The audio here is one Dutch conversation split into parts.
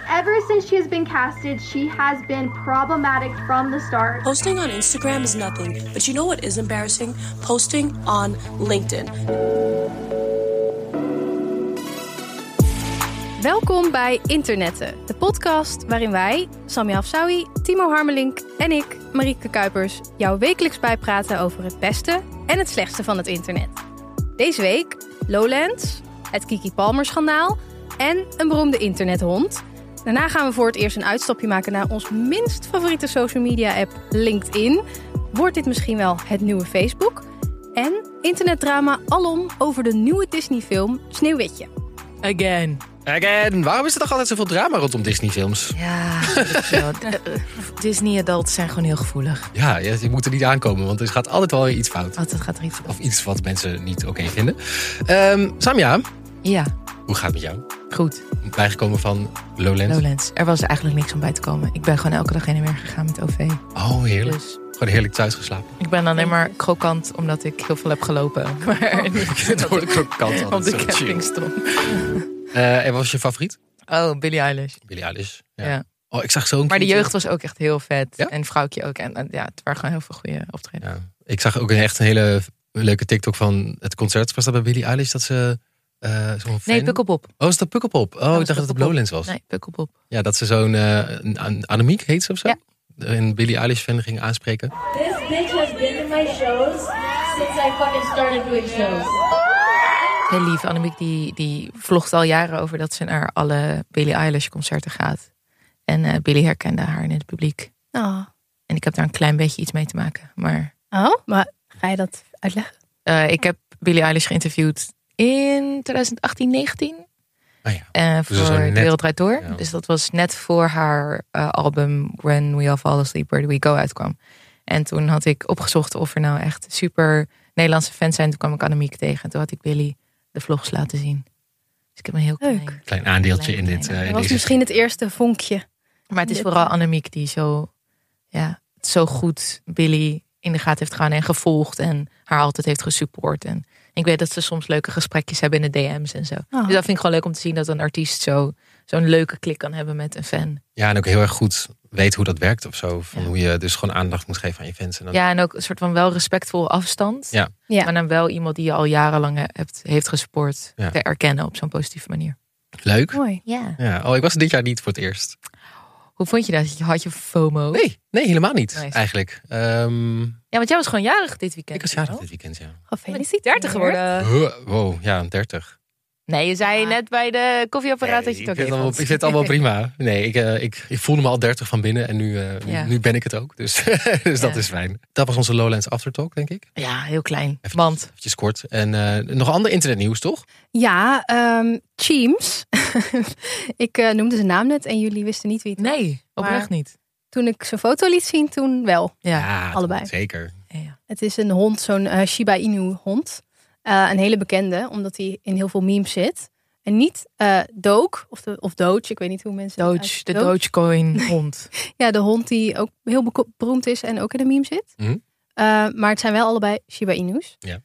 Ever since she has been casted, she has been problematic from the start. Posting on Instagram is nothing, but you know what is embarrassing? Posting on LinkedIn. Welkom bij Internetten, de podcast waarin wij, Sami Afsawi, Timo Harmelink en ik, Marieke Kuipers, jou wekelijks bijpraten over het beste en het slechtste van het internet. Deze week Lowlands, het Kiki Palmer-schandaal en een beroemde internethond. Daarna gaan we voor het eerst een uitstapje maken naar ons minst favoriete social media app LinkedIn. Wordt dit misschien wel het nieuwe Facebook? En internetdrama alom over de nieuwe Disney-film Sneeuwwitje. Again. Waarom is er toch altijd zoveel drama rondom Disney-films? Ja, Disney-adults zijn gewoon heel gevoelig. Ja, je moet er niet aankomen, want er gaat altijd wel iets fout. Altijd gaat er iets fout. Of iets wat mensen niet oké vinden. Samia, Ja, hoe gaat het met jou? goed. Bijgekomen van Lowlands? Er was eigenlijk niks om bij te komen. Ik ben gewoon elke dag heen en weer gegaan met OV. Oh, heerlijk. Dus Gewoon heerlijk thuis geslapen. ik ben alleen maar krokant omdat ik heel veel heb gelopen. Maar niet Door de krokant op altijd de zo camping chill. stond. En wat was je favoriet? Oh, Billie Eilish. Billie Eilish. Ja. Oh, ik zag zo'n Maar de clipje. jeugd was ook echt heel vet. Ja? En Vrouwtje ook. En ja, het waren gewoon heel veel goede optredens. Ja. Ik zag ook echt een hele leuke TikTok van het concert. Was dat bij Billie Eilish dat ze zo'n fan... Nee, Pukkelpop. Oh, is dat Pukkelpop? Oh, ik dacht dat het op Pukkelpop. Lowlands was. Nee, Pukkelpop. Ja, dat ze zo'n Annemiek heet ze of zo? Ja. Een Billie Eilish fan ging aanspreken. This bitch has been in my shows since I fucking started doing shows. Heel lief. Annemiek die vlogt al jaren over dat ze naar alle Billie Eilish concerten gaat. En Billie herkende haar in het publiek. Oh. En ik heb daar een klein beetje iets mee te maken. Maar Maar ga je dat uitleggen? ik heb Billie Eilish geïnterviewd in 2018, 19. Ah ja. Voor Dus zo De net- Wereld Draait Door. Ja. Dus dat was net voor haar album When We All Fall Asleep, Where Do We Go uitkwam. En toen had ik opgezocht of er nou echt super Nederlandse fans zijn. Toen kwam ik Annemiek tegen. En toen had ik Billie de vlogs laten zien. Dus ik heb een heel Leuk. Klein aandeeltje in dit. Dat in was deze... misschien het eerste vonkje. Maar het is vooral Annemiek die zo goed Billie in de gaten heeft gehouden en gevolgd. En haar altijd heeft gesupport. En ik weet dat ze soms leuke gesprekjes hebben in de DM's en zo. Oh. Dus dat vind ik gewoon leuk om te zien dat een artiest zo'n leuke klik kan hebben met een fan. Ja, en ook heel erg goed weet hoe dat werkt of zo. Van Ja. hoe je dus gewoon aandacht moet geven aan je fans. En dan... Ja, en ook een soort van wel respectvol afstand. Ja. Ja. Maar dan wel iemand die je al jarenlang heeft gesupport Ja. te erkennen op zo'n positieve manier. Leuk. Mooi. Ja. Ja. Oh, ik was er dit jaar niet voor het eerst. Hoe vond je dat? Had je FOMO? Nee, helemaal niet Nice. eigenlijk. Ja, want jij was gewoon jarig dit weekend. Ik was jarig dit weekend, ja. Gefeliciteerd. 30 geworden. Wow, ja, 30. Nee, je zei net bij de koffieapparaat dat je het ook ik even vind het allemaal prima. Nee, ik voelde me al 30 van binnen en nu ben ik het ook. Dus, dus dat Ja. is fijn. Dat was onze Lowlands Aftertalk, denk ik. Ja, heel klein. Even, Want eventjes kort. En nog ander internetnieuws, toch? Ja, Teams. Ik noemde zijn naam net en jullie wisten niet wie het was. nee, oprecht Maar- niet. Toen ik zijn foto liet zien, toen wel. Ja. allebei. Zeker. Ja. Het is een hond, zo'n Shiba Inu hond. Een hele bekende, omdat hij in heel veel memes zit. En niet Doge, of Doge, ik weet niet hoe mensen het Doge, de uitspreken. Dogecoin hond. Ja, de hond die ook heel beroemd is en ook in de meme zit. Mhm. Maar het zijn wel allebei Shiba Inu's. Ja.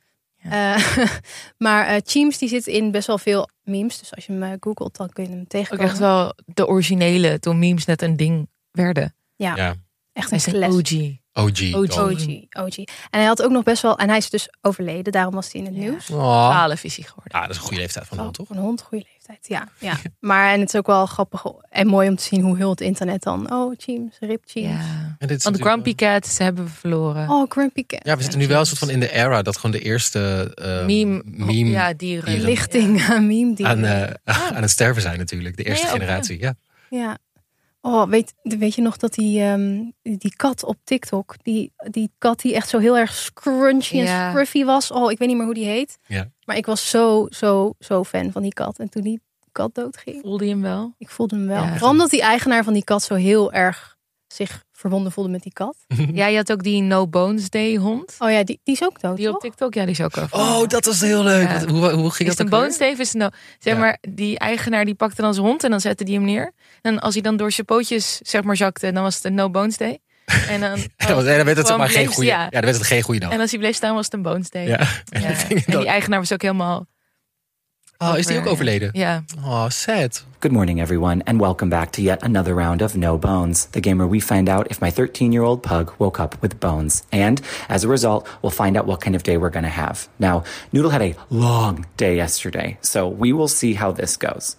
Maar Teams die zit in best wel veel memes. Dus als je hem googelt, dan kun je hem Ook tegenkomen. echt wel de originele, toen memes net een ding werden. Ja, Ja. echt Hij een is een classic. OG. OG. OG. En hij had ook nog best wel... En hij is dus overleden, daarom was hij in het Ja. nieuws. Oh. 12 is hij geworden. Ah, dat is een goede leeftijd van de hond, toch? Een hond, goede leeftijd. Ja. Maar en het is ook wel grappig en mooi om te zien hoe heel het internet dan... Oh, Teams, rip Teams. Ja. En dit is Want natuurlijk Grumpy Cat, ze hebben we verloren. Oh, Grumpy Cat. Ja, we zitten nu wel een soort van in de era dat gewoon de eerste meme. Ja, dieren. dieren. Lichting aan meme die. aan het sterven zijn natuurlijk. De eerste Nee, ook, generatie, ja. Ja. Oh, weet je nog dat die kat op TikTok, die kat die echt zo heel erg scrunchy Ja. en scruffy was. Oh, ik weet niet meer hoe die heet. Ja. Maar ik was zo fan van die kat. En toen die kat doodging, Voelde je hem wel? ik voelde hem wel. Ja. Vooral omdat die eigenaar van die kat zo heel erg zich verbonden voelde met die kat. Ja, je had ook die No Bones Day hond. Oh ja, die is ook dood, Die op toch? TikTok, ja, die is ook over. Oh, dat was heel leuk. Ja. Hoe ging Is dat een ook Bones Day of is een zeg Ja. maar, die eigenaar die pakte dan zijn hond en dan zette die hem neer. En als hij dan door zijn pootjes, zeg maar, zakte, dan was het een No Bones Day. En dan, Dan werd het gewoon maar geen bleef- goede. ja. Ja, dan werd het geen goede dag. En als hij bleef staan, was het een Bones Day. Ja. Ja. En die eigenaar was ook helemaal Oh, is die ook overleden? Ja. Oh, sad. Good morning, everyone, and welcome back to yet another round of No Bones, the game where we find out if my 13-year-old pug woke up with bones. And as a result, we'll find out what kind of day we're going to have. Now, Noodle had a long day yesterday, so we will see how this goes.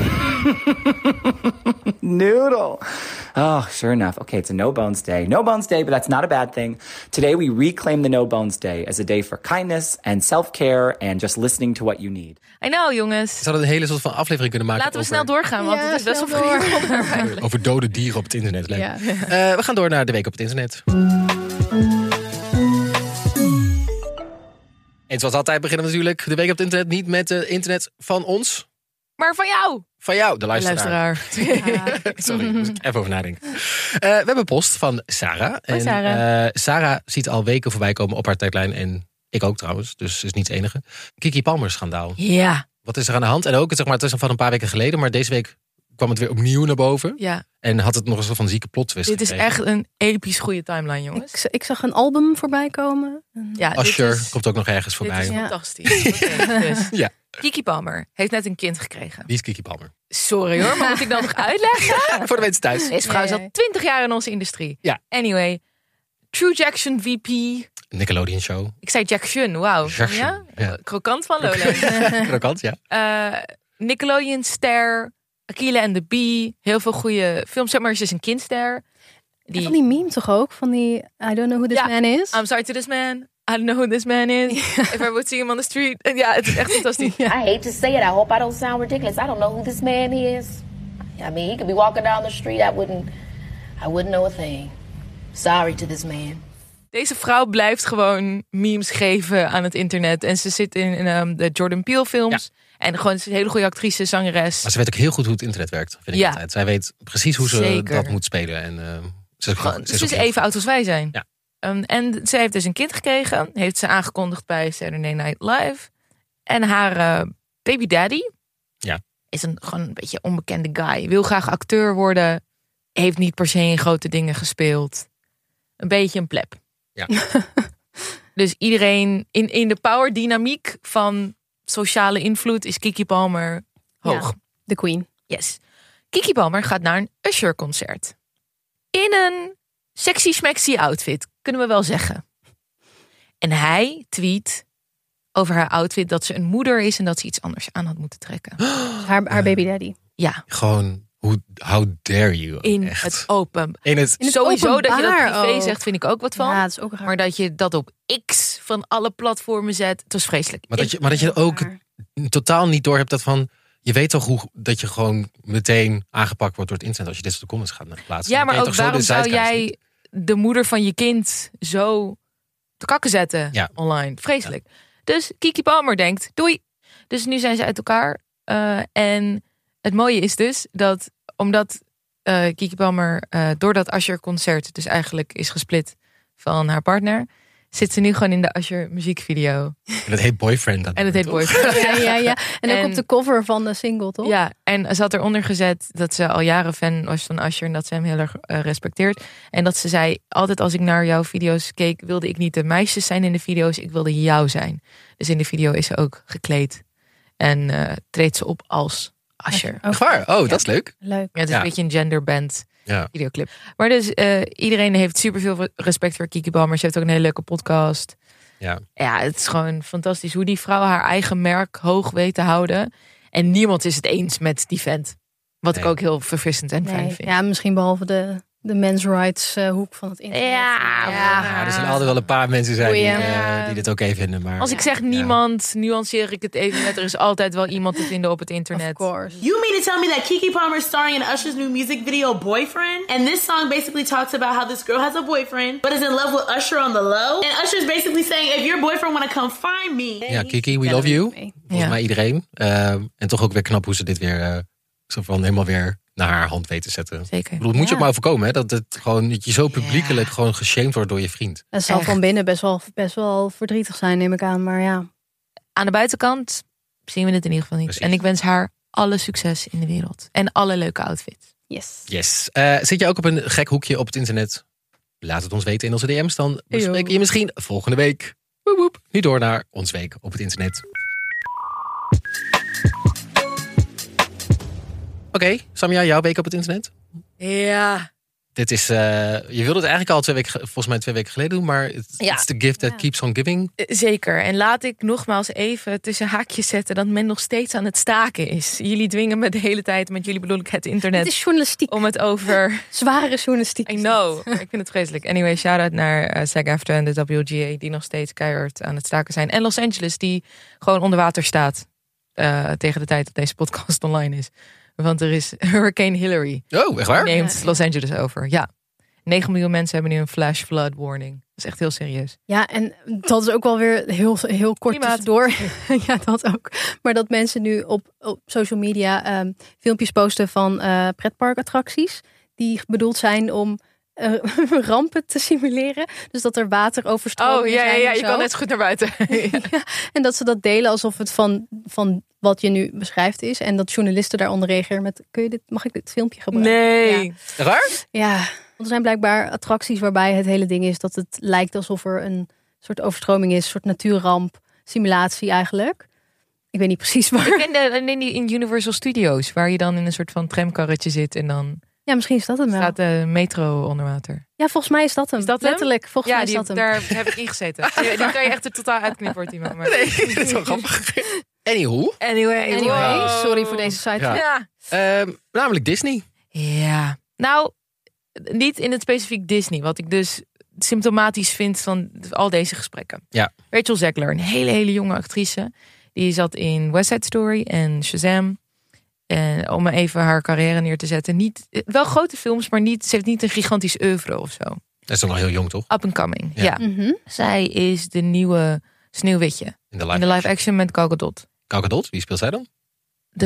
Noodle. Oh, sure enough. Okay, it's a No Bones Day. No Bones Day, but that's not a bad thing. Today we reclaim the No Bones Day as a day for kindness and self-care and just listening to what you need. I know, jongens. Ze hadden een hele soort van aflevering kunnen maken. Laten we snel doorgaan, want het is best wel snel veel. over dode dieren op het internet. Leuk. Ja. We gaan door naar de week op het internet. En zoals altijd beginnen we natuurlijk de week op het internet niet met het internet van ons. Maar van jou. Van jou, de luisteraar. Sorry, daar moest ik even over nadenken. We hebben post van Sarah. Hoi, Sarah. Sarah ziet al weken voorbij komen op haar tijdlijn. En ik ook trouwens, dus is niet het enige. Kiki Palmer schandaal. Ja. Wat is er aan de hand? En ook, zeg maar, het is van een paar weken geleden. Maar deze week kwam het weer opnieuw naar boven. Ja. En had het nog een soort van zieke plot twist Dit is gekregen. echt een episch goede timeline, jongens. Ik zag een album voorbij komen. Ja, Usher komt ook nog ergens dit voorbij. is Ja. fantastisch. Oké, dus. Ja. Kiki Palmer heeft net een kind gekregen. Wie is Kiki Palmer? Sorry hoor, maar moet ik dan nog uitleggen? Voor de mensen thuis. Deze vrouw is Ja, al ja. 20 jaar in onze industrie. Ja. Anyway, True Jackson VP. Nickelodeon show. Ik zei Jackson, wauw. Jackson, Ja? ja. Krokant van Lowlands. Krokant, ja. Nickelodeon ster, Aquila and the Bee. Heel veel goede films. Zeg maar, ze is een kindster. Van die meme toch ook? Van die I don't know who this Ja. man is. I'm sorry to this man. I don't know who this man is. If I would see him on the street. En ja, het is echt fantastisch. I hate to say it. I hope I don't sound ridiculous. I don't know who this man is. I mean, he could be walking down the street. I wouldn't know a thing. Sorry to this man. Deze vrouw blijft gewoon memes geven aan het internet. En ze zit in de Jordan Peele films. En gewoon, ze is een hele goede actrice, zangeres. Maar ze weet ook heel goed hoe het internet werkt, vind ik Ja. altijd. Zij weet precies hoe ze Zeker. dat moet spelen. En ze is, Gewoon, ze is ze ook is heel even oud als wij zijn. Ja. En ze heeft dus een kind gekregen. Heeft ze aangekondigd bij Saturday Night Live. En haar baby daddy Ja. is gewoon een beetje onbekende guy. Wil graag acteur worden. Heeft niet per se in grote dingen gespeeld. Een beetje een pleb. Ja. Dus iedereen in de power dynamiek van sociale invloed is Kiki Palmer hoog. Ja. De queen. Yes. Kiki Palmer gaat naar een Usher concert. In een sexy schmexy outfit, kunnen we wel zeggen. En hij tweet over haar outfit dat ze een moeder is en dat ze iets anders aan had moeten trekken. Haar baby daddy. Ja, Gewoon, how dare you? in Echt. het open. In het Sowieso dat je dat openbaar privé ook. zegt, vind ik ook wat van. Ja, dat is ook raar. Maar dat je dat op X van alle platformen zet, het was vreselijk. Maar dat je ook totaal niet door hebt dat van... Je weet toch hoe dat je gewoon meteen aangepakt wordt door het internet... als je dit soort comments gaat plaatsen. Ja, maar Dan ook ken je toch zo waarom de zou zeitgeist jij niet? de moeder van je kind zo te kakken zetten Ja. online? Vreselijk. Dus Kiki Palmer denkt, doei. Dus nu zijn ze uit elkaar. En het mooie is dus dat omdat Kiki Palmer door dat Usher concert dus eigenlijk is gesplit van haar partner, zit ze nu gewoon in de Usher muziekvideo. En het heet Boyfriend. En het heet toch? Boyfriend. Ja. En ook En- op de cover van de single, toch? Ja, en ze had eronder gezet dat ze al jaren fan was van Usher en dat ze hem heel erg respecteert. En dat ze zei, altijd als ik naar jouw video's keek, wilde ik niet de meisjes zijn in de video's, ik wilde jou zijn. Dus in de video is ze ook gekleed en treedt ze op als Usher. Oh, Echt waar? Oh, dat is leuk. leuk. Ja, het is Ja. een beetje een genderband Ja. videoclip. Maar dus iedereen heeft superveel respect voor Kiki Palmer. Ze heeft ook een hele leuke podcast. Ja. Ja, het is gewoon fantastisch hoe die vrouw haar eigen merk hoog weet te houden. En niemand is het eens met die vent. Wat ik Nee. ook heel verfrissend en fijn Nee. vind. Ja, misschien behalve de men's rights hoek van het internet. Ja, er zullen altijd wel een paar mensen zijn Goeie. die dit oké vinden. Maar Als ik zeg niemand, nuanceer ik het even met. Er is altijd wel iemand te vinden op het internet. Of course. You mean to tell me that Keke Palmer is starring in Usher's new music video, Boyfriend? And this song basically talks about how this girl has a boyfriend, but is in love with Usher on the low. And Usher's basically saying, if your boyfriend wanna come find me... Ja, Kiki, we love you. mee. Volgens Ja. mij iedereen. En toch ook weer knap hoe ze dit weer zo van helemaal weer naar haar hand weet te zetten. Zeker. Ik bedoel, het moet je ook maar overkomen, hè? Dat je zo publiekelijk gewoon geshamed wordt door je vriend. Het zal Echt. van binnen best wel verdrietig zijn, neem ik aan. Maar ja, Aan de buitenkant zien we het in ieder geval niet. Precies. En ik wens haar alle succes in de wereld. En alle leuke outfits. yes. Yes. Zit je ook op een gek hoekje op het internet? Laat het ons weten in onze DM's. Dan bespreken we je misschien volgende week. Woep woep. Nu door naar ons week op het internet. Oké, Samia, jouw week op het internet? Ja. Dit is, je wilde het eigenlijk al 2 weken geleden doen, maar it's the gift that keeps on giving. Zeker. En laat ik nogmaals even tussen haakjes zetten dat men nog steeds aan het staken is. Jullie dwingen me de hele tijd, met jullie bedoel ik het internet. Het is journalistiek. Om het over... Zware journalistiek. I know. Ik vind het vreselijk. Anyway, shout-out naar SAG-AFTRA en de WGA die nog steeds keihard aan het staken zijn. En Los Angeles die gewoon onder water staat tegen de tijd dat deze podcast online is. Want er is Hurricane Hillary. Oh, echt waar? Neemt Los Angeles over. Ja. 9 miljoen mensen hebben nu een flash flood warning. Dat is echt heel serieus. Ja, en dat is ook wel weer heel kort tussendoor. Ja, dat ook. Maar dat mensen nu op social media filmpjes posten van pretparkattracties. Die bedoeld zijn om rampen te simuleren. Dus dat er water overstroomt. Oh ja, je kan net zo goed naar buiten. Ja, en dat ze dat delen alsof het van wat je nu beschrijft is. En dat journalisten daaronder reageren met... mag ik dit filmpje gebruiken? Nee. Ja. Waar? Ja, want er zijn blijkbaar attracties waarbij het hele ding is dat het lijkt alsof er een soort overstroming is. Een soort natuurramp, simulatie eigenlijk. Ik weet niet precies waar. Ik ken in Universal Studios, waar je dan in een soort van tramkarretje zit en dan... Ja, misschien is dat hem wel. Staat de metro onder water. Ja, volgens mij is dat hem. Is dat letterlijk, volgens mij is dat hem. Daar heb ik ingezeten. Die kan je echt er totaal uitknippen, Timo. Maar... Nee, dat is wel grappig. Anyway, wow. Sorry voor deze site. Ja. Namelijk Disney. Ja. Nou, niet in het specifiek Disney. Wat ik dus symptomatisch vind van al deze gesprekken. Ja. Rachel Zegler, een hele jonge actrice. Die zat in West Side Story en Shazam. En om even haar carrière neer te zetten. Wel grote films, maar ze heeft niet een gigantisch oeuvre of zo. Dat is nog wel heel jong, toch? Up and coming, ja. Mm-hmm. Zij is de nieuwe Sneeuwwitje. In de live action met Gal Gadot. Gal Gadot, wie speelt zij dan? De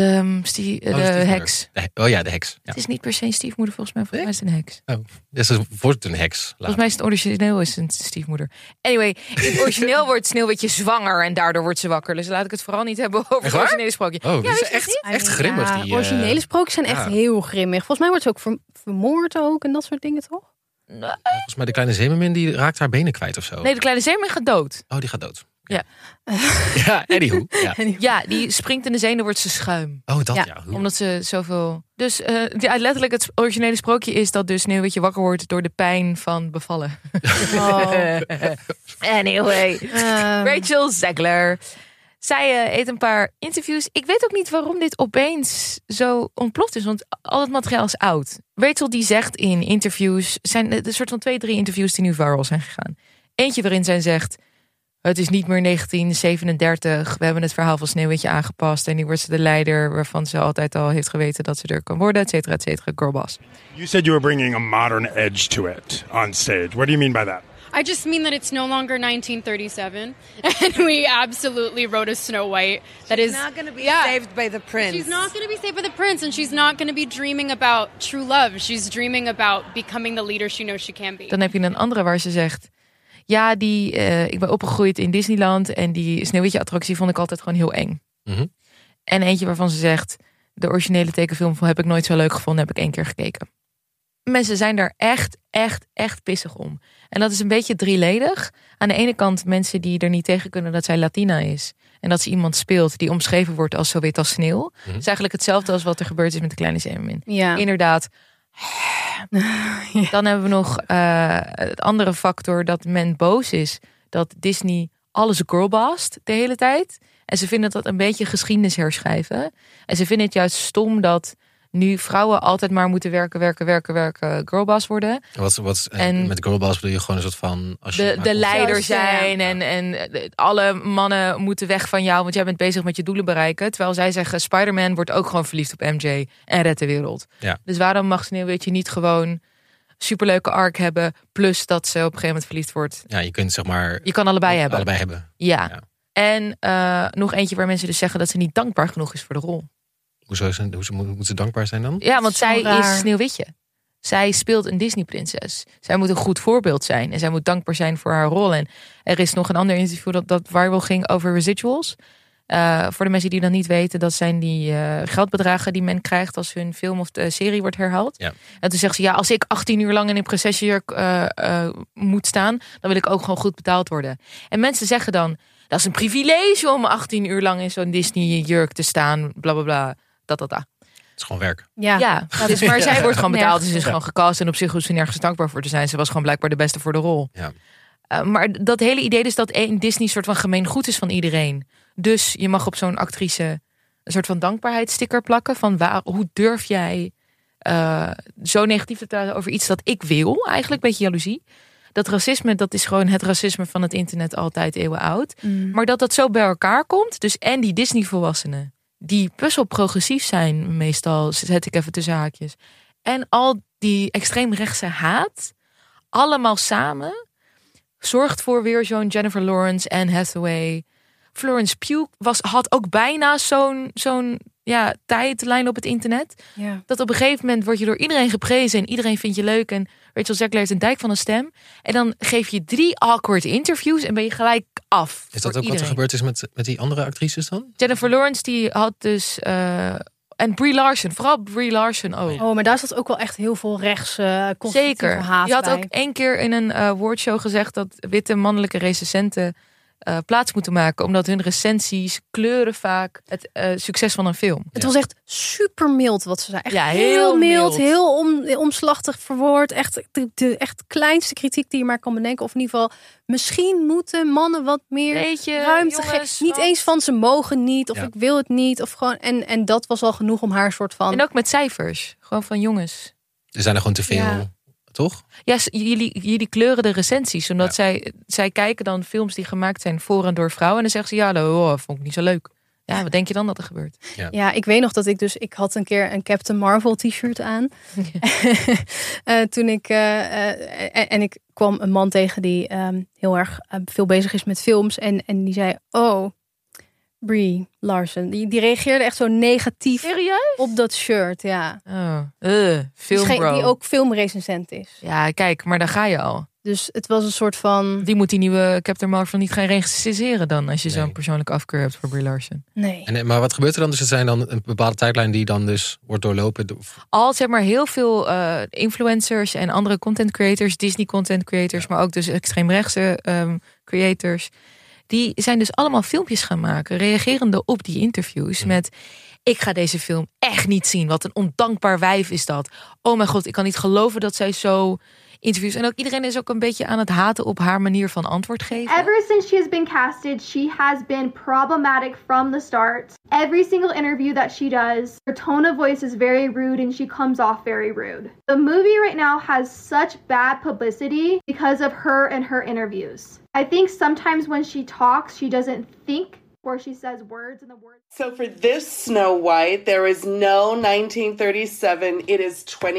heks. De heks. Ja. Het is niet per se een stiefmoeder volgens mij. Volgens mij is het een heks. Dus het wordt een heks. Volgens mij is het origineel een stiefmoeder. Anyway, in het origineel wordt Sneeuwwitje zwanger en daardoor wordt ze wakker. Dus laat ik het vooral niet hebben over het originele sprookje. Oh, ja, dat is echt grimmig. Die originele sprookjes zijn echt heel grimmig. Volgens mij wordt ze ook vermoord ook en dat soort dingen, toch? Volgens mij de kleine zeemermin die raakt haar benen kwijt of zo. Nee, de kleine zeemermin gaat dood. Oh, die gaat dood. Ja. Ja, anywho. Ja, die springt in de zee en dan wordt ze schuim. Oh, dat ja. Omdat ze zoveel... Dus letterlijk het originele sprookje is dat dus Sneeuwwitje wakker wordt door de pijn van bevallen. Oh. Anyway. Rachel Zegler. Zij eet een paar interviews. Ik weet ook niet waarom dit opeens zo ontploft is. Want al het materiaal is oud. Rachel die zegt in interviews... zijn een soort van 2-3 interviews die nu viral zijn gegaan. Eentje waarin zij zegt... Het is niet meer 1937. We hebben het verhaal van Sneeuwwitje aangepast. En nu wordt ze de leider waarvan ze altijd al heeft geweten dat ze er kan worden. Et cetera, girlboss. You said you were bringing a modern edge to it on stage. What do you mean by that? I just mean that it's no longer 1937. And we absolutely wrote a Snow White that is... She's not going to be saved by the prince. She's not going to be saved by the prince. And she's not going to be dreaming about true love. She's dreaming about becoming the leader she knows she can be. Dan heb je een andere waar ze zegt... Ja, ik ben opgegroeid in Disneyland en die Sneeuwwitje-attractie vond ik altijd gewoon heel eng. Mm-hmm. En eentje waarvan ze zegt, de originele tekenfilm heb ik nooit zo leuk gevonden, heb ik 1 keer gekeken. Mensen zijn daar echt pissig om. En dat is een beetje drieledig. Aan de ene kant mensen die er niet tegen kunnen dat zij Latina is. En dat ze iemand speelt die omschreven wordt als zo wit als sneeuw. Mm-hmm. Het is eigenlijk hetzelfde als wat er gebeurd is met de kleine zeemermin. Ja. Inderdaad. Dan hebben we nog het andere factor dat men boos is dat Disney alles girlbossed de hele tijd. En ze vinden dat een beetje geschiedenis herschrijven. En ze vinden het juist stom dat nu vrouwen altijd maar moeten werken, girlboss worden. En met girlboss bedoel je gewoon een soort van... Als je de leider zijn en alle mannen moeten weg van jou, want jij bent bezig met je doelen bereiken. Terwijl zij zeggen, Spider-Man wordt ook gewoon verliefd op MJ en redt de wereld. Ja. Dus waarom mag Sneeuwwitje niet gewoon superleuke arc hebben, plus dat ze op een gegeven moment verliefd wordt? Ja, je kunt zeg maar... Je kan allebei hebben. Allebei hebben. Ja. En nog eentje waar mensen dus zeggen dat ze niet dankbaar genoeg is voor de rol. Hoezo moet ze dankbaar zijn dan? Ja, want zij is Sneeuwwitje. Zij speelt een Disney-prinses. Zij moet een goed voorbeeld zijn. En zij moet dankbaar zijn voor haar rol. En er is nog een ander interview dat viral ging over residuals. Voor de mensen die dat niet weten, dat zijn die geldbedragen die men krijgt als hun film of de serie wordt herhaald. Ja. En toen zegt ze, ja, als ik 18 uur lang in een prinsessenjurk moet staan, dan wil ik ook gewoon goed betaald worden. En mensen zeggen dan, dat is een privilege om 18 uur lang in zo'n Disney-jurk te staan, bla bla bla. Het is gewoon werk. Ja. Dus, maar zij wordt gewoon betaald. Dus ze is gewoon gecast. En op zich hoeft ze nergens dankbaar voor te zijn. Ze was gewoon blijkbaar de beste voor de rol. Ja. Maar dat hele idee dus dat Disney soort van gemeen goed is van iedereen. Dus je mag op zo'n actrice een soort van dankbaarheidssticker plakken. Van hoe durf jij zo negatief te praten over iets dat ik wil? Eigenlijk een beetje jaloezie. Dat racisme, dat is gewoon het racisme van het internet altijd eeuwen oud. Maar dat zo bij elkaar komt. Dus en die Disney-volwassenen, die best wel progressief zijn meestal, zet ik even tussen haakjes. En al die extreemrechtse haat, allemaal samen, zorgt voor weer zo'n Jennifer Lawrence, Anne Hathaway. Florence Pugh had ook bijna zo'n tijdlijn op het internet. Ja. Dat op een gegeven moment word je door iedereen geprezen en iedereen vindt je leuk. En Rachel Zegler heeft een dijk van een stem. En dan geef je 3 awkward interviews en ben je gelijk af. Is dat ook wat er gebeurd is met die andere actrices dan? Jennifer Lawrence die had dus... en Brie Larson, vooral Brie Larson ook. Oh, maar daar zat ook wel echt heel veel rechts Zeker. haat Je had bij. ook 1 keer in een awardshow gezegd dat witte mannelijke recensenten plaats moeten maken, omdat hun recensies kleuren vaak het succes van een film. Het was echt super mild wat ze zei. Echt heel mild. Heel omslachtig verwoord. Echt de echt kleinste kritiek die je maar kan bedenken. Of in ieder geval, misschien moeten mannen wat meer ruimte geven. Niet eens van ze mogen niet, of ik wil het niet. Of gewoon, en dat was al genoeg om haar soort van... En ook met cijfers. Gewoon van jongens. Er zijn er gewoon te veel... Toch? Ja, jullie kleuren de recensies. Omdat zij kijken dan films die gemaakt zijn voor en door vrouwen. En dan zeggen ze, dat vond ik niet zo leuk. Ja, wat denk je dan dat er gebeurt? Ja, ik weet nog dat ik had een keer een Captain Marvel t-shirt aan. Toen ik en ik kwam een man tegen die heel erg veel bezig is met films. En die zei, Brie Larson. Die reageerde echt zo negatief. Serieus? Op dat shirt, ja. Filmbro. Die ook filmrecensent is. Ja, kijk, maar daar ga je al. Dus het was een soort van... Die moet die nieuwe Captain Marvel niet gaan recenseren dan, als je zo'n persoonlijke afkeur hebt voor Brie Larson. Nee. Maar wat gebeurt er dan? Dus er zijn dan een bepaalde tijdlijn die dan dus wordt doorlopen. Al zeg maar heel veel influencers en andere content creators, Disney content creators, maar ook dus extreemrechtse creators. Die zijn dus allemaal filmpjes gaan maken, reagerende op die interviews met... Ik ga deze film echt niet zien. Wat een ondankbaar wijf is dat. Oh mijn god, ik kan niet geloven dat zij zo interviews... En ook iedereen is ook een beetje aan het haten op haar manier van antwoord geven. Ever since she has been casted, she has been problematic from the start. Every single interview that she does, her tone of voice is very rude and she comes off very rude. The movie right now has such bad publicity because of her and her interviews. I think sometimes when she talks, she doesn't think where she says words and the words. So for this Snow White, there is no 1937. It is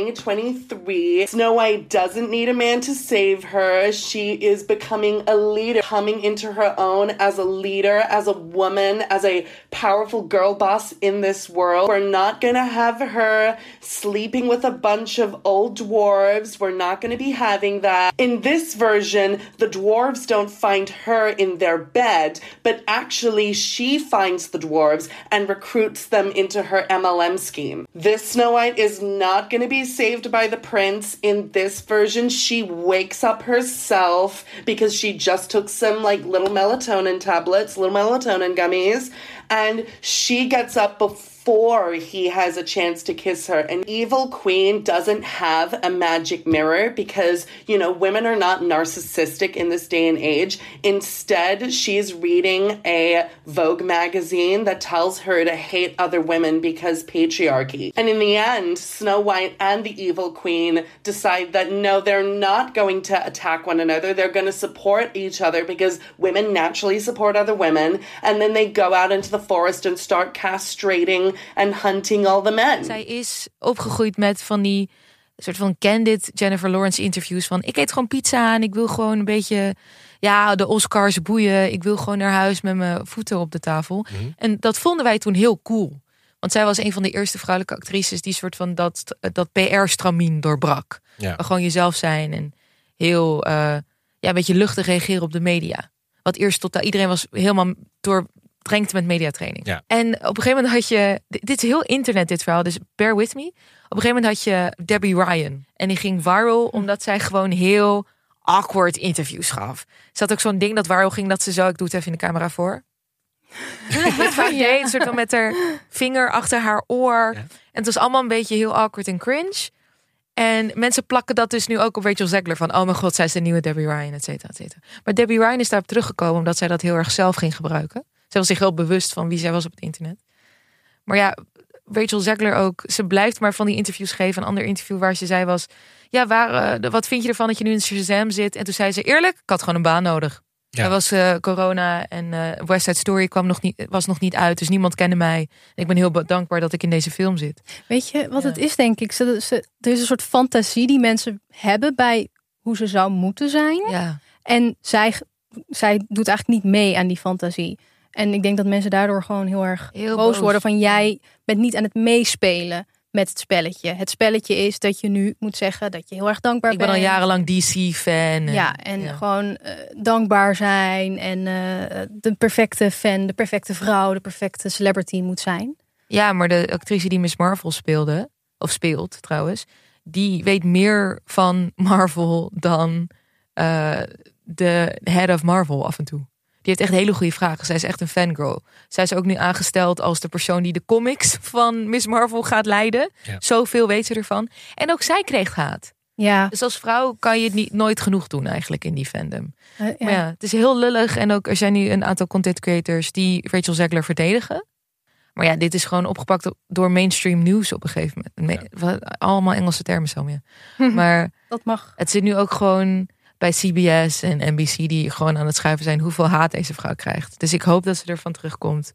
2023. Snow White doesn't need a man to save her. She is becoming a leader, coming into her own as a leader, as a woman, as a powerful girl boss in this world. We're not going to have her sleeping with a bunch of old dwarves. We're not going to be having that. In this version, the dwarves don't find her in their bed, but actually she finds the dwarves and recruits them into her MLM scheme. This Snow White is not going to be saved by the prince. In this version, she wakes up herself because she just took some little melatonin tablets, little melatonin gummies, and she gets up before he has a chance to kiss her. An evil queen doesn't have a magic mirror because, women are not narcissistic in this day and age. Instead, she's reading a Vogue magazine that tells her to hate other women because patriarchy. And in the end, Snow White and the evil queen decide that no, they're not going to attack one another. They're going to support each other because women naturally support other women. And then they go out into the forest and start castrating and hunting all the men. Zij is opgegroeid met van die soort van candid Jennifer Lawrence interviews van ik eet gewoon pizza en ik wil gewoon een beetje de Oscars boeien. Ik wil gewoon naar huis met mijn voeten op de tafel. Mm-hmm. En dat vonden wij toen heel cool. Want zij was een van de eerste vrouwelijke actrices die soort van dat PR-stramien doorbrak. Ja. Gewoon jezelf zijn en heel een beetje luchtig reageren op de media. Wat eerst iedereen was helemaal doordrenkt met mediatraining. Ja. En op een gegeven moment had je... Dit is heel internet, dit verhaal, dus bear with me. Op een gegeven moment had je Debbie Ryan. En die ging viral omdat zij gewoon heel awkward interviews gaf. Ze had ook zo'n ding dat viral ging dat ze zo... Ik doe het even in de camera voor. Een soort van met haar vinger achter haar oor. Ja. het was allemaal een beetje heel awkward en cringe. En mensen plakken dat dus nu ook op Rachel Zegler. Van, oh mijn god, zij is de nieuwe Debbie Ryan, et cetera, et cetera. Maar Debbie Ryan is daarop teruggekomen omdat zij dat heel erg zelf ging gebruiken. Zij was zich heel bewust van wie zij was op het internet. Maar ja, Rachel Zegler ook. Ze blijft maar van die interviews geven. Een ander interview waar ze zei was... Ja, wat vind je ervan dat je nu in Shazam zit? En toen zei ze, eerlijk, ik had gewoon een baan nodig. Ja. Er was corona en West Side Story was nog niet uit. Dus niemand kende mij. En ik ben heel dankbaar dat ik in deze film zit. Weet je wat het is, denk ik? Er is een soort fantasie die mensen hebben bij hoe ze zou moeten zijn. Ja. En zij doet eigenlijk niet mee aan die fantasie. En ik denk dat mensen daardoor gewoon heel erg boos worden. Van jij bent niet aan het meespelen met het spelletje. Het spelletje is dat je nu moet zeggen dat je heel erg dankbaar bent. Ik ben al jarenlang DC-fan. Gewoon dankbaar zijn. En de perfecte fan, de perfecte vrouw, de perfecte celebrity moet zijn. Ja, maar de actrice die Miss Marvel speelt trouwens, die weet meer van Marvel dan de head of Marvel af en toe. Die heeft echt hele goede vragen. Zij is echt een fangirl. Zij is ook nu aangesteld als de persoon die de comics van Miss Marvel gaat leiden. Ja. Zoveel weet ze ervan. En ook zij kreeg haat. Ja. Dus als vrouw kan je het nooit genoeg doen eigenlijk in die fandom. Maar ja, het is heel lullig. En ook er zijn nu een aantal content creators die Rachel Zegler verdedigen. Maar ja, dit is gewoon opgepakt door mainstream nieuws op een gegeven moment. Ja. Allemaal Engelse termen, Samia. Maar dat mag. Het zit nu ook gewoon bij CBS en NBC die gewoon aan het schuiven zijn hoeveel haat deze vrouw krijgt. Dus ik hoop dat ze ervan terugkomt.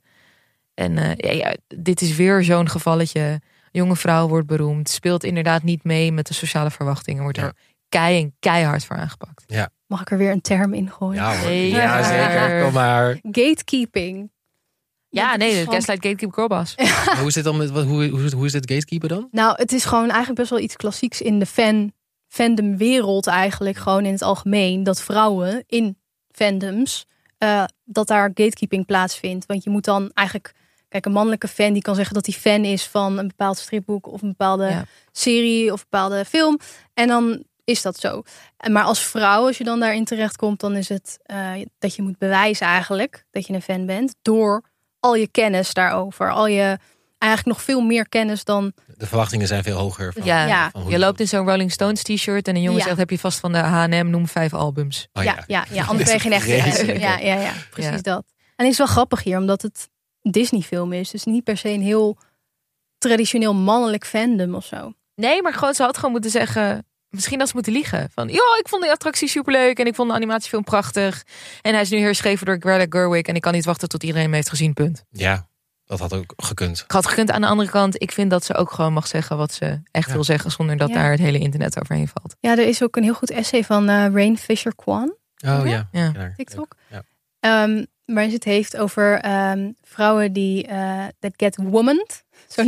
En dit is weer zo'n gevalletje. Jonge vrouw wordt beroemd, speelt inderdaad niet mee met de sociale verwachtingen. Wordt er keihard voor aangepakt. Ja. Mag ik er weer een term in gooien? Ja, zeker. Kom maar. Gatekeeping. Ja, nee, de Gaslight Gatekeeper Girlboss. Hoe is dit dan hoe is dit gatekeeper dan? Nou, het is gewoon eigenlijk best wel iets klassieks in de fandom wereld eigenlijk, gewoon in het algemeen, dat vrouwen in fandoms, dat daar gatekeeping plaatsvindt. Want je moet dan eigenlijk, kijk, een mannelijke fan die kan zeggen dat hij fan is van een bepaald stripboek of een bepaalde serie of een bepaalde film. En dan is dat zo. Maar als vrouw, als je dan daarin terechtkomt, dan is het dat je moet bewijzen eigenlijk dat je een fan bent door al je kennis daarover. Al je eigenlijk nog veel meer kennis dan. De verwachtingen zijn veel hoger. Van je loopt in zo'n Rolling Stones t-shirt en een jongen zegt, heb je vast van de H&M, noem 5 albums. Ja, anders ben je geen echte. Ja, precies dat. En het is wel grappig hier, omdat het Disney film is. Dus niet per se een heel traditioneel mannelijk fandom of zo. Nee, maar gewoon, ze had gewoon moeten zeggen, misschien dat ze moeten liegen. Van, ik vond die attractie superleuk en ik vond de animatiefilm prachtig. En hij is nu herschreven door Greta Gerwig en ik kan niet wachten tot iedereen hem heeft gezien, punt. Ja. Dat had ook gekund. Had gekund. Aan de andere kant, ik vind dat ze ook gewoon mag zeggen wat ze echt wil zeggen, zonder dat daar het hele internet overheen valt. Ja, er is ook een heel goed essay van Rain Fisher Kwan. Oh ja. TikTok. Ja. Waarin ze het heeft over vrouwen die that get womaned. Zo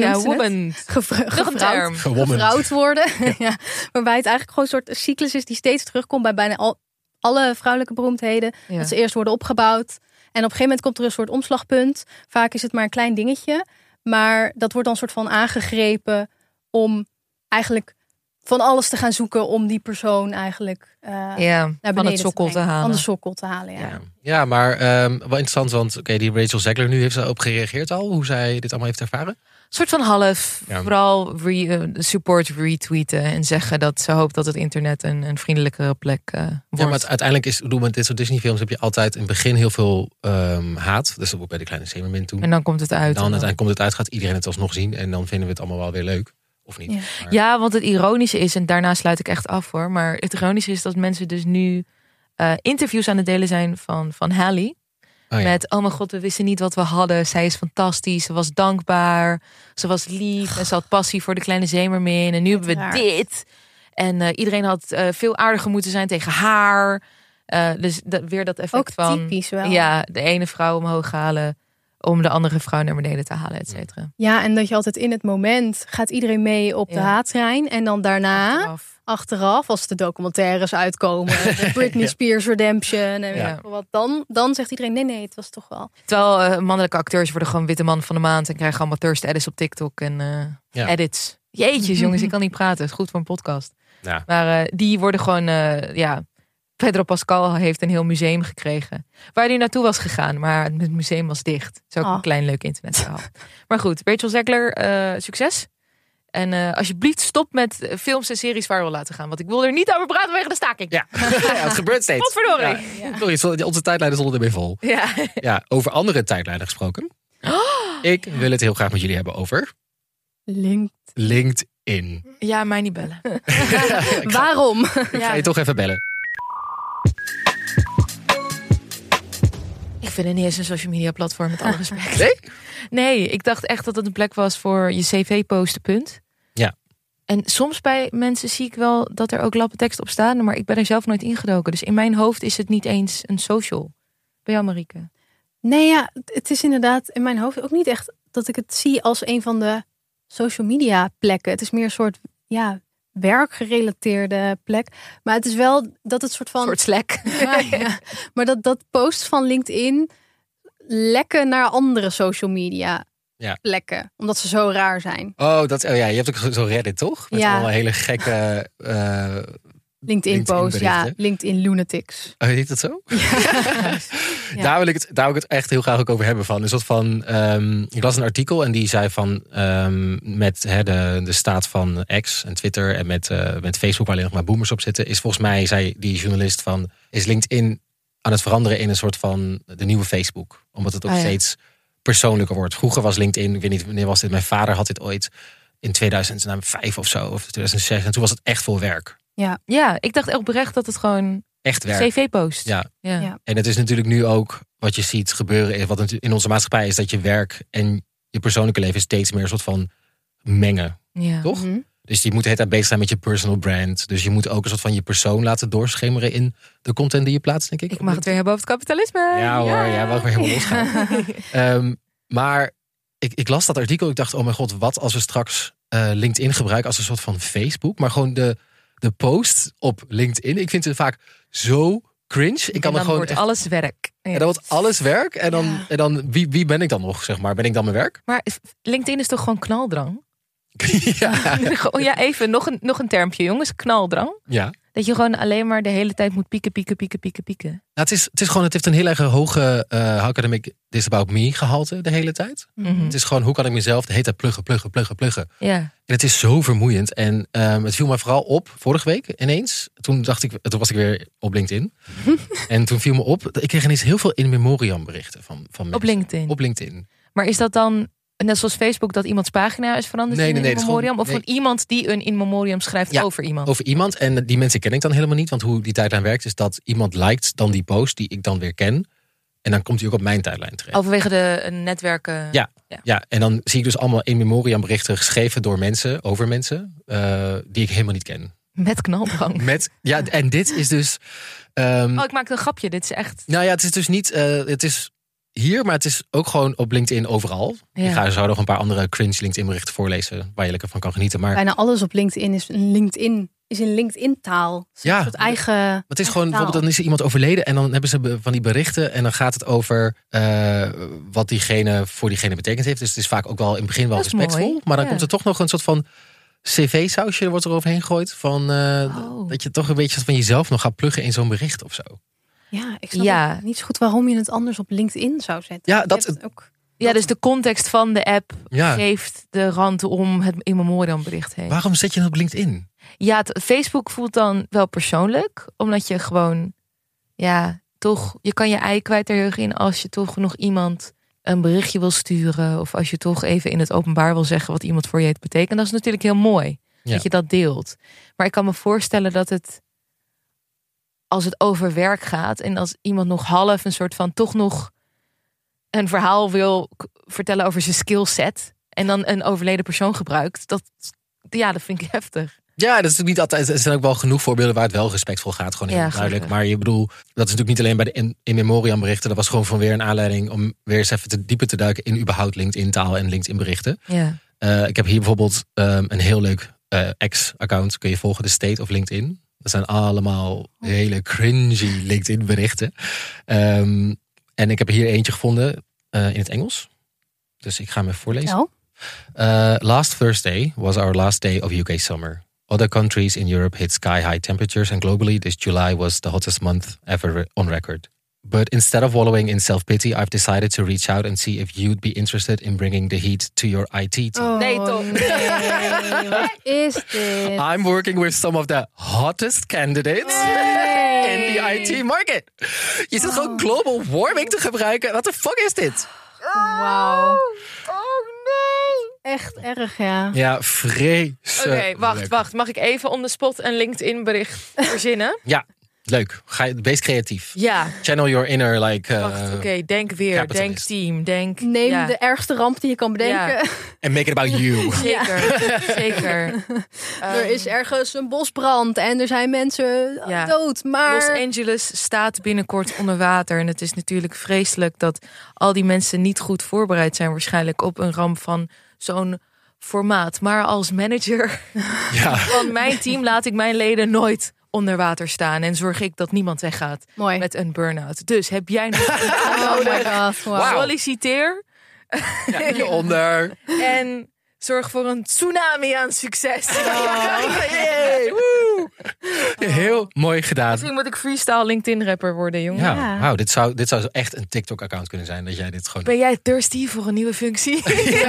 gevrouwd worden. Ja. Waarbij het eigenlijk gewoon een soort cyclus is die steeds terugkomt bij bijna alle vrouwelijke beroemdheden. Ja. Dat ze eerst worden opgebouwd. En op een gegeven moment komt er een soort omslagpunt. Vaak is het maar een klein dingetje. Maar dat wordt dan een soort van aangegrepen om eigenlijk van alles te gaan zoeken om die persoon eigenlijk naar beneden van het sokkel te halen. Van de sokkel te halen, Ja, maar wel interessant, want die Rachel Zegler nu heeft ze op gereageerd al, hoe zij dit allemaal heeft ervaren? Een soort van half, vooral support retweeten en zeggen dat ze hoopt dat het internet een vriendelijkere plek wordt. Ja, maar uiteindelijk is, met dit soort Disney films heb je altijd in het begin heel veel haat. Dus ook bij de kleine Zemermin toen. En dan komt het uit. En dan uiteindelijk komt het uit, gaat iedereen het alsnog zien en dan vinden we het allemaal wel weer leuk. Of niet? Ja, want het ironische is, en daarna sluit ik echt af hoor, maar het ironische is dat mensen dus nu interviews aan het delen zijn van Halle. Met, oh mijn god, we wisten niet wat we hadden. Zij is fantastisch, ze was dankbaar, ze was lief en ze had passie voor de kleine Zemermin. En nu hebben we dit. En iedereen had veel aardiger moeten zijn tegen haar. Dus weer dat effect ook van typisch wel. Ja, de ene vrouw omhoog halen om de andere vrouw naar beneden te halen, et cetera. Ja, en dat je altijd in het moment gaat iedereen mee op de haattrein. En dan daarna, achteraf als de documentaires uitkomen, de Britney Spears Redemption en weet ik wat, dan zegt iedereen nee, het was toch wel. Terwijl mannelijke acteurs worden gewoon witte man van de maand en krijgen allemaal thirst edits op TikTok en edits. Jeetjes jongens, ik kan niet praten. Het is goed voor een podcast. Ja. Maar die worden gewoon, Pedro Pascal heeft een heel museum gekregen. Waar hij naartoe was gegaan, maar het museum was dicht. Dat is ook een klein leuk internetverhaal. Maar goed, Rachel Zegler, succes. En alsjeblieft stop met films en series viral laten gaan. Want ik wil er niet over praten vanwege de staking. Ja, het gebeurt steeds. Godverdorie. Ja. Sorry, onze tijdlijnen stonden ermee vol. Ja, over andere tijdlijnen gesproken. Ik wil het heel graag met jullie hebben over... LinkedIn. Ja, mij niet bellen. Waarom? Ik ga je toch even bellen. Ik vind het niet eens een social media platform, met alle respect. Nee? Nee, ik dacht echt dat het een plek was voor je cv posten, punt. Ja. En soms bij mensen zie ik wel dat er ook lappen tekst op staan, maar ik ben er zelf nooit ingedoken. Dus in mijn hoofd is het niet eens een social. Bij jou, Marieke? Nee, ja, het is inderdaad in mijn hoofd ook niet echt dat ik het zie als een van de social media plekken. Het is meer een soort, werkgerelateerde plek. Maar het is wel dat het soort van... Een soort Slack. Maar dat posts van LinkedIn lekken naar andere social media plekken. Omdat ze zo raar zijn. Oh, je hebt ook zo Reddit, toch? Met allemaal hele gekke... LinkedIn posts, LinkedIn lunatics. Oh, heet dat zo? Ja. Daar wil ik het echt heel graag ook over hebben van. Een soort van, ik las een artikel en die zei van met de staat van X en Twitter en met Facebook waar alleen nog maar boomers op zitten, is volgens mij, zei die journalist van, is LinkedIn aan het veranderen in een soort van de nieuwe Facebook. Omdat het ook steeds persoonlijker wordt. Vroeger was LinkedIn, ik weet niet wanneer was dit, mijn vader had dit ooit in 2005 of zo, of 2006. En toen was het echt vol werk. Ja, ik dacht echt oprecht dat het gewoon echt werk. CV-post. Ja. En het is natuurlijk nu ook wat je ziet gebeuren. Wat in onze maatschappij is dat je werk en je persoonlijke leven steeds meer een soort van mengen. Ja. Toch? Mm-hmm. Dus je moet de hele tijd bezig zijn met je personal brand. Dus je moet ook een soort van je persoon laten doorschemeren in de content die je plaatst, denk ik. Ik mag het weer hebben over het kapitalisme. Ja hoor, jij mag weer helemaal losgaan. Maar ik las dat artikel. Ik dacht, oh mijn god, wat als we straks LinkedIn gebruiken als een soort van Facebook. Maar gewoon de post op LinkedIn. Ik vind het vaak zo cringe. Ik kan dan gewoon wordt alles werk. Ja. En dan wordt alles werk. En dan wie ben ik dan nog, zeg maar? Ben ik dan mijn werk? Maar LinkedIn is toch gewoon knaldrang? Ja, even nog een termpje, jongens. Knaldrang. Ja. Dat je gewoon alleen maar de hele tijd moet pieken. Nou, het heeft een heel erg hoge how can I make this about me gehalte de hele tijd. Mm-hmm. Het is gewoon, hoe kan ik mezelf de hele tijd pluggen. Ja. En het is zo vermoeiend. En het viel me vooral op vorige week ineens. Toen was ik weer op LinkedIn. En toen viel me op, ik kreeg ineens heel veel in memoriam berichten van mensen. Op LinkedIn. Maar is dat dan net zoals Facebook dat iemands pagina is veranderd in memoriam? Of van iemand die een in memoriam schrijft over iemand? Over iemand. En die mensen ken ik dan helemaal niet. Want hoe die tijdlijn werkt is dat iemand liked dan die post die ik dan weer ken. En dan komt hij ook op mijn tijdlijn terecht. Overwege de netwerken. Ja, en dan zie ik dus allemaal in memoriam berichten geschreven door mensen, over mensen, die ik helemaal niet ken. Met knaldrang. En dit is dus... ik maak een grapje. Dit is echt... Nou ja, het is dus niet... het is hier, maar het is ook gewoon op LinkedIn overal. Ja. Ik zou nog een paar andere cringe LinkedIn berichten voorlezen waar je lekker van kan genieten. Maar bijna alles op LinkedIn is een LinkedIn taal. Een soort eigen. Het is gewoon bijvoorbeeld, dan is er iemand overleden en dan hebben ze van die berichten en dan gaat het over wat diegene voor diegene betekend heeft. Dus het is vaak ook wel in het begin wel respectvol, mooi. Maar dan komt er toch nog een soort van cv-sausje wordt er overheen gegooid van dat je toch een beetje van jezelf nog gaat pluggen in zo'n bericht of zo. Ja, ik snap niet zo goed waarom je het anders op LinkedIn zou zetten. Ja, dus de context van de app geeft de rand om het in memoriam bericht heen. Waarom zet je het op LinkedIn? Ja, Facebook voelt dan wel persoonlijk. Omdat je gewoon, toch, je kan je ei kwijt er in als je toch nog iemand een berichtje wil sturen. Of als je toch even in het openbaar wil zeggen wat iemand voor je heeft betekend. Dat is natuurlijk heel mooi dat je dat deelt. Maar ik kan me voorstellen dat als het over werk gaat en als iemand nog half een soort van toch nog een verhaal wil vertellen over zijn skillset en dan een overleden persoon gebruikt, dat vind ik heftig. Ja, dat is natuurlijk niet altijd. Er zijn ook wel genoeg voorbeelden waar het wel respectvol gaat, gewoon heel duidelijk. Gelukkig. Maar je bedoel, dat is natuurlijk niet alleen bij de in memoriam berichten. Dat was gewoon van weer een aanleiding om weer eens even dieper te duiken in überhaupt LinkedIn taal en LinkedIn berichten. Ja. Ik heb hier bijvoorbeeld een heel leuk ex-account. Kun je volgen, de State of LinkedIn. Dat zijn allemaal hele cringy LinkedIn berichten. En ik heb hier eentje gevonden in het Engels. Dus ik ga hem even voorlezen. Last Thursday was our last day of UK summer. Other countries in Europe hit sky-high temperatures and globally this July was the hottest month ever on record. But instead of wallowing in self-pity, I've decided to reach out and see if you'd be interested in bringing the heat to your IT team. Nee, toch? Nee, wat is dit? I'm working with some of the hottest candidates in the IT market. Je zit gewoon global warming te gebruiken. What the fuck is dit? Wauw. Oh nee. Echt erg, ja. Ja, vreselijk. Oké, wacht. Mag ik even on the spot een LinkedIn bericht verzinnen? Ja, leuk. Wees creatief. Ja. Channel your inner Oké, denk weer. capitalist. Denk team. Denk... Neem de ergste ramp die je kan bedenken. And make it about you. Zeker. Er is ergens een bosbrand en er zijn mensen dood. Maar Los Angeles staat binnenkort onder water. En het is natuurlijk vreselijk dat al die mensen niet goed voorbereid zijn waarschijnlijk op een ramp van zo'n formaat. Maar als manager van mijn team laat ik mijn leden nooit onder water staan en zorg ik dat niemand weggaat met een burn-out. Dus heb jij nog oh my god, wow. Solliciteer. Hieronder. En zorg voor een tsunami aan succes. Heel mooi gedaan. Misschien moet ik freestyle LinkedIn rapper worden, jongen. Ja. Wow, dit zou echt een TikTok-account kunnen zijn. Dat jij dit gewoon... Ben jij thirsty voor een nieuwe functie?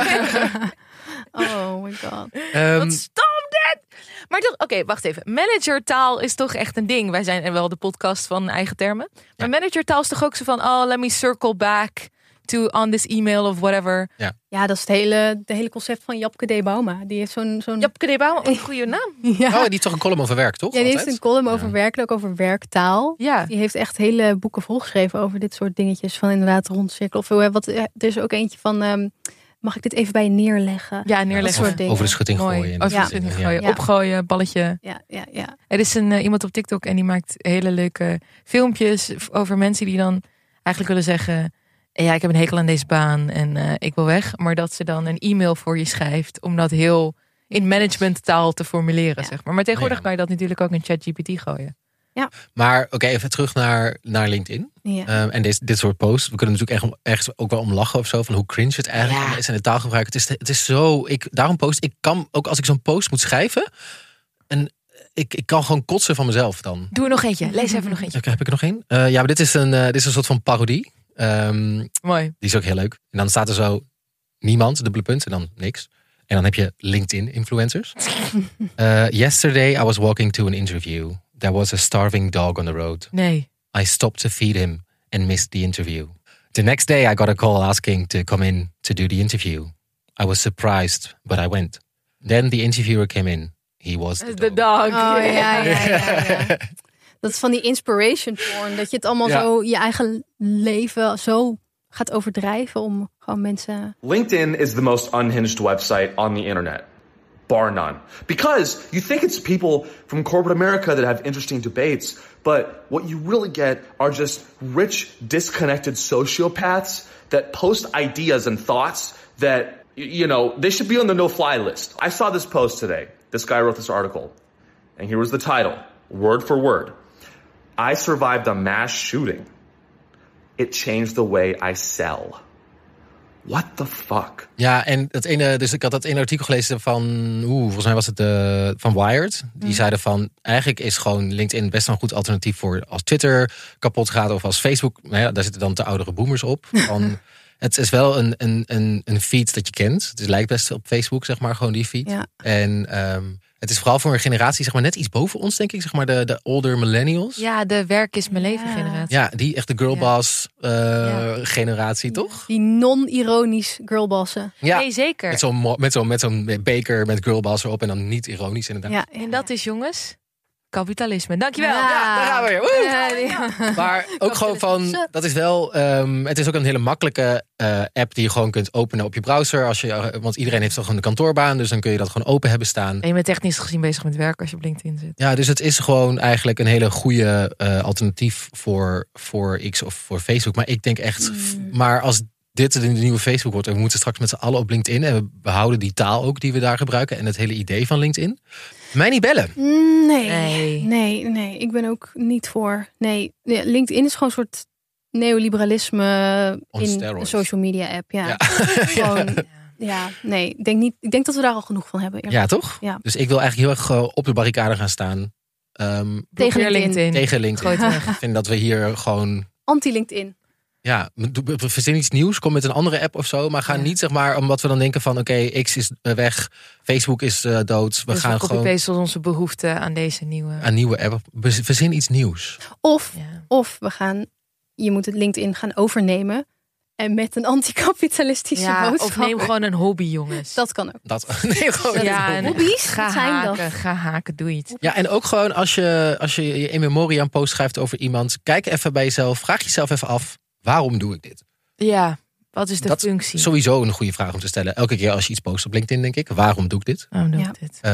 Oh my god. Wat stom dit! Maar toch, oké, wacht even. Managertaal is toch echt een ding. Wij zijn wel de podcast van eigen termen. Maar managertaal is toch ook zo van... let me circle back to on this email of whatever. Ja, dat is het hele concept van Japke D. Bauma. Die heeft zo'n... Japke D. Bauma, een goede naam. Ja. Oh, die heeft toch een column over werk, toch? Ja, die heeft een column over werk, ook over werktaal. Ja. Die heeft echt hele boeken volgeschreven over dit soort dingetjes. Van inderdaad rondcirkel. Er is ook eentje van... mag ik dit even bij je neerleggen? Ja, neerleggen. Dat soort dingen. Over de schutting gooien. Over de schutting gooien. Ja. Opgooien, balletje. Ja. Er is iemand op TikTok en die maakt hele leuke filmpjes over mensen die dan eigenlijk willen zeggen... Ja, ik heb een hekel aan deze baan en ik wil weg. Maar dat ze dan een e-mail voor je schrijft om dat heel in managementtaal te formuleren, zeg maar. Maar tegenwoordig kan je dat natuurlijk ook in ChatGPT gooien. Ja. Maar oké, even terug naar LinkedIn. Ja. En dit soort posts. We kunnen natuurlijk echt ook wel om lachen of zo. Van hoe cringe het eigenlijk is en het taalgebruik. Het is zo... Daarom post ik kan, ook als ik zo'n post moet schrijven... En ik kan gewoon kotsen van mezelf dan. Doe er nog eentje. Lees even nog eentje. Oké, heb ik er nog één? Ja, maar dit is een soort van parodie. Mooi. Die is ook heel leuk. En dan staat er zo niemand, dubbele punt en dan niks. En dan heb je LinkedIn-influencers. Yesterday I was walking to an interview. There was a starving dog on the road. Nee. I stopped to feed him and missed the interview. The next day I got a call asking to come in to do the interview. I was surprised, but I went. Then the interviewer came in. He was the dog. Oh, ja. Dat is van die inspiration porn. Dat je het allemaal zo, je eigen leven zo gaat overdrijven om gewoon mensen... LinkedIn is the most unhinged website on the internet. Bar none. Because you think it's people from corporate America that have interesting debates, but what you really get are just rich, disconnected sociopaths that post ideas and thoughts that, they should be on the no-fly list. I saw this post today. This guy wrote this article. And here was the title, word for word. I survived a mass shooting. It changed the way I sell. What the fuck? Ja, en het ene, dus ik had dat ene artikel gelezen van, volgens mij was het van Wired. Die zeiden van, eigenlijk is gewoon LinkedIn best wel een goed alternatief voor als Twitter kapot gaat of als Facebook. Nou ja, daar zitten dan de oudere boomers op. Van, het is wel een feed dat je kent. Het lijkt best op Facebook, zeg maar, gewoon die feed. Ja. En het is vooral voor een generatie, zeg maar, net iets boven ons, denk ik. Zeg maar de older millennials. Ja, de werk is mijn leven generatie. Ja, die echt de girlboss generatie, toch? Die non-ironisch girlbossen. Ja, nee, zeker. Met zo'n beker met girlboss erop en dan niet ironisch inderdaad. Ja. En dat is, jongens, kapitalisme. Dankjewel. Ja, daar gaan we weer. Maar ook gewoon van, dat is wel, het is ook een hele makkelijke app die je gewoon kunt openen op je browser. Want iedereen heeft toch een kantoorbaan, dus dan kun je dat gewoon open hebben staan. En je bent technisch gezien bezig met werk als je op LinkedIn zit. Ja, dus het is gewoon eigenlijk een hele goede alternatief voor X of voor Facebook. Maar ik denk echt, maar als dit de nieuwe Facebook wordt en we moeten straks met z'n allen op LinkedIn en we behouden die taal ook die we daar gebruiken en het hele idee van LinkedIn. Mij niet bellen. Nee. Ik ben ook niet voor. Nee, LinkedIn is gewoon een soort neoliberalisme in een social media app. Ja. Gewoon, nee. Ik denk dat we daar al genoeg van hebben. Ja, toch? Ja. Dus ik wil eigenlijk heel erg op de barricade gaan staan. Tegen LinkedIn. Tegen LinkedIn. Ik vind dat we hier gewoon anti-LinkedIn. Ja, verzin iets nieuws, kom met een andere app of zo. Maar ga niet zeg maar, omdat we dan denken van oké, X is weg, Facebook is dood. We gaan gewoon copy-pasten onze behoefte aan deze nieuwe app. Verzin iets nieuws. Of je moet het LinkedIn gaan overnemen. En met een anticapitalistische boodschap. Of neem gewoon een hobby, jongens. Dat kan ook. Neem gewoon hobby's? Ga haken, doe iets. Ja, en ook gewoon als je in memoriam post schrijft over iemand, kijk even bij jezelf, vraag jezelf even af, waarom doe ik dit? Ja, wat is de functie? Dat is sowieso een goede vraag om te stellen. Elke keer als je iets post op LinkedIn, denk ik, waarom doe ik dit? Waarom doe ik dit?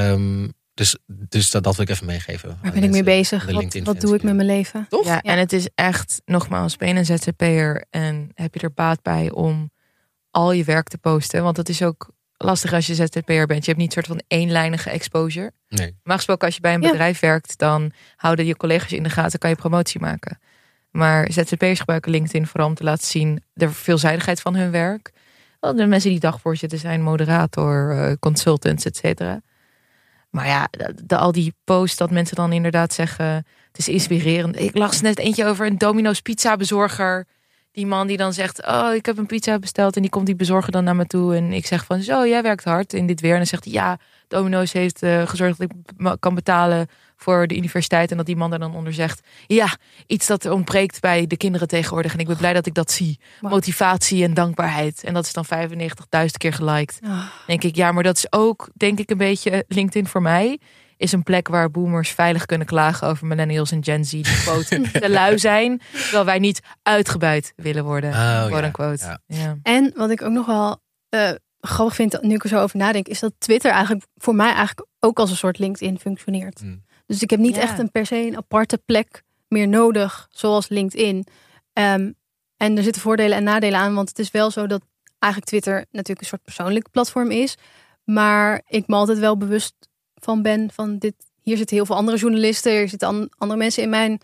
Dus dat wil ik even meegeven. Waar ben ik mee bezig? Wat doe ik met mijn leven? Toch? Ja, en het is echt, nogmaals, ben je een ZZP'er en heb je er baat bij om al je werk te posten? Want dat is ook lastig als je ZZP'er bent. Je hebt niet een soort van eenlijnige exposure. Nee. Maar gesproken, als je bij een bedrijf werkt, dan houden je collega's in de gaten, kan je promotie maken. Maar ZZP'ers gebruiken LinkedIn vooral om te laten zien de veelzijdigheid van hun werk. De mensen die dagvoorzitter zijn, moderator, consultants, et cetera. Maar ja, al die posts dat mensen dan inderdaad zeggen, het is inspirerend. Ik las net eentje over een Domino's pizza bezorger. Die man die dan zegt, ik heb een pizza besteld en die komt die bezorger dan naar me toe. En ik zeg van, zo, jij werkt hard in dit weer. En dan zegt hij, ja, Domino's heeft gezorgd dat ik kan betalen voor de universiteit. En dat die man daar dan onder zegt, ja, iets dat er ontbreekt bij de kinderen tegenwoordig. En ik ben blij dat ik dat zie. Motivatie en dankbaarheid. En dat is dan 95.000 keer geliked. Denk ik, ja, maar dat is ook, denk ik, een beetje LinkedIn voor mij. Is een plek waar boomers veilig kunnen klagen over millennials en Gen Z die quote te lui zijn. Terwijl wij niet uitgebuit willen worden. Quote. Ja. En wat ik ook nog wel grappig vind, nu ik er zo over nadenk, is dat Twitter eigenlijk voor mij eigenlijk ook als een soort LinkedIn functioneert. Dus ik heb niet echt per se een aparte plek meer nodig, zoals LinkedIn. En er zitten voordelen en nadelen aan, want het is wel zo dat eigenlijk Twitter natuurlijk een soort persoonlijk platform is. Maar ik me altijd wel bewust van ben van dit. Hier zitten heel veel andere journalisten, hier zitten andere mensen in mijn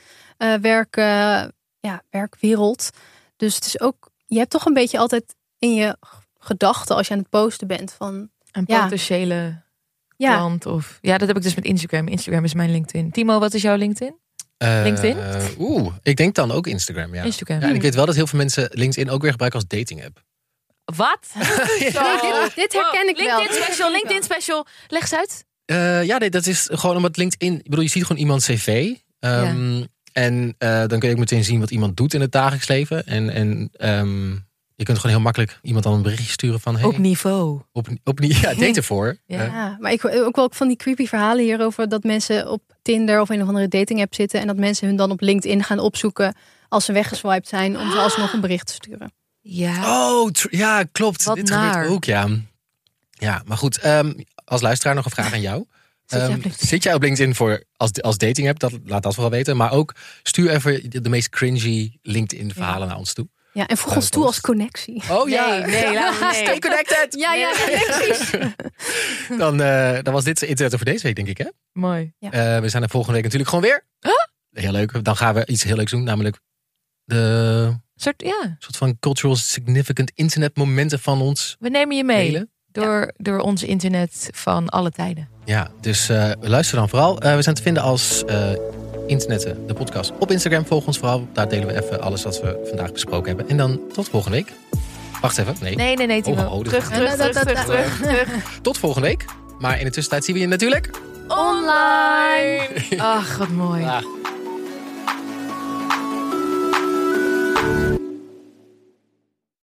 werkwereld. Dus het is ook, je hebt toch een beetje altijd in je gedachten als je aan het posten bent van een potentiële klant of dat heb ik dus met Instagram. Instagram is mijn LinkedIn. Timo, wat is jouw LinkedIn? LinkedIn? Ik denk dan ook Instagram. Ja. Instagram. Ja, en ik weet wel dat heel veel mensen LinkedIn ook weer gebruiken als dating app. Wat? Dit herken ik wel. LinkedIn special. Leg eens uit. Dat is gewoon omdat LinkedIn, ik bedoel, je ziet gewoon iemands cv. En dan kun je ook meteen zien wat iemand doet in het dagelijks leven. En je kunt gewoon heel makkelijk iemand dan een berichtje sturen van op niveau. Date ervoor. Maar ik ook wel van die creepy verhalen hierover dat mensen op Tinder of een of andere dating app zitten en dat mensen hun dan op LinkedIn gaan opzoeken als ze weggeswiped zijn om ze alsnog een bericht te sturen. Ja. Klopt. Wat dit naar. gebeurt ook, Ja, maar goed. Als luisteraar nog een vraag aan jou. Zit jij op LinkedIn voor als dating app? Laat dat vooral weten. Maar ook stuur even de meest cringy LinkedIn verhalen naar ons toe. Ja, en voeg ons toe als connectie. Oh ja. Nee. Stay connected. Ja, connecties. Dan was dit internet voor deze week, denk ik, hè? Mooi. Ja. We zijn er volgende week natuurlijk gewoon weer. Heel leuk. Dan gaan we iets heel leuks doen. Namelijk de soort van cultural significant internet momenten van ons. We nemen je mee door ons internet van alle tijden. Ja, dus luister dan vooral. We zijn te vinden als Internetten, de podcast op Instagram. Volg ons vooral. Daar delen we even alles wat we vandaag besproken hebben. En dan tot volgende week. Wacht even. Nee, Timo. Terug. Tot volgende week. Maar in de tussentijd zien we je natuurlijk online. Ach, wat mooi.